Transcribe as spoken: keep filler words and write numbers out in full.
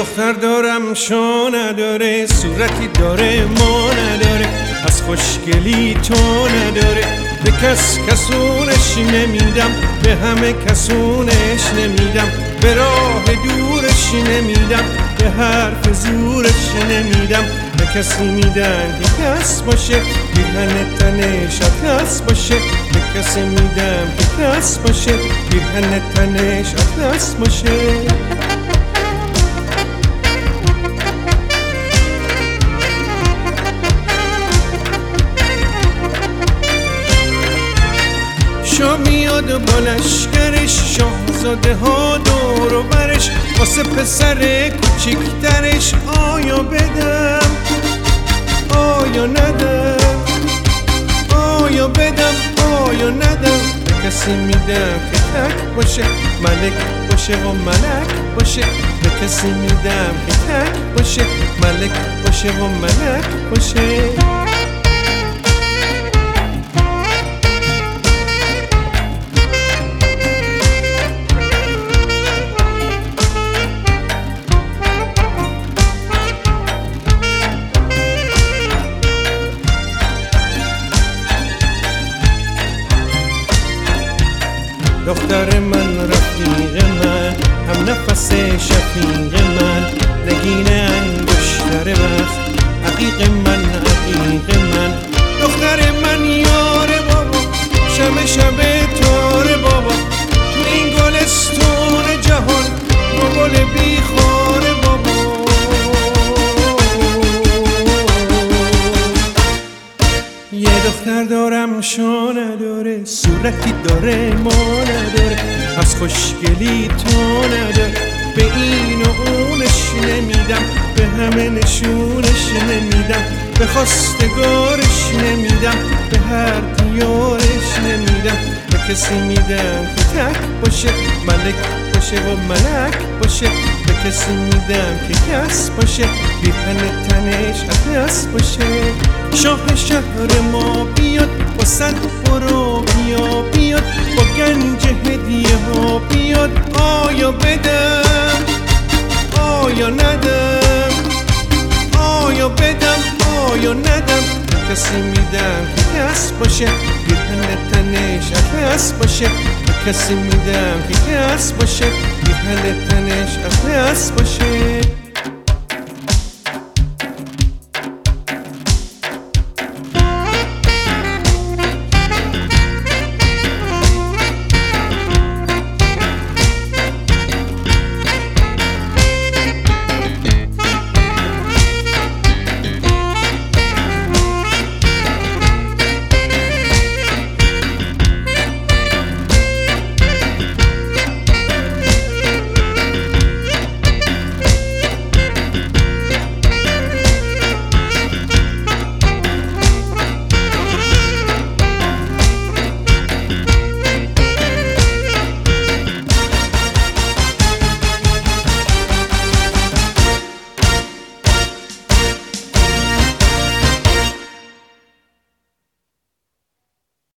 دختر دارم شو نداره، صورتی داره ما نداره، از خوشگلی تو نداره. به کس کسونش نمیدم، به همه کسونش نمیدم، به راه دورش نمیدم، به حرف زورش نمیدم. به کسی میدن که کس باشه، پیرهن تنش اطلس باشه. به کسی میدم که کس باشه، پیرهن تنش اطلس باشه. شاه میاد با لشکرش، شاهزاده ها دور و برش، واسه پسر کوچیکترش آیا بدم آیا ندم، آیا بدم آیا ندم. به کسی میدم که تک باشه، ملک باشه و ملک باشه. به کسی میدم که تک باشه، ملک باشه و ملک باشه. دختر من رفیق من، هم نفس شفیق من، نگین انگشتر وقت، عقیق من عقیق من. دختر من یار بابا، شب شب تار بابا، تو این گلستون جهان رو گل بیخار بابا. یه دختر دارم شو نداره، صورتی داره ما نداره، از خوشگلی تو نداره. به این و اونش نمیدم، به همه نشونش نمیدم، به خواستگارش نمیدم، به هر دیارش نمیدم. به کسی میدم که تک باشه، ملک باشه و ملک باشه. به کسی میدم که کس باشه، پیرهن تنش اطلس باشه. شاه شهر ما بیاد، با صد برو بیا بیاد، با گنج هدیه ها بیاد. آیا بدم آیا ندم، آیا بدم آیا ندم. به کسی میدم که کس باشه، پیرهن تنش اطلس باشه. به کسی میدم که کس باشه، پیرهن تنش اطلس باشه.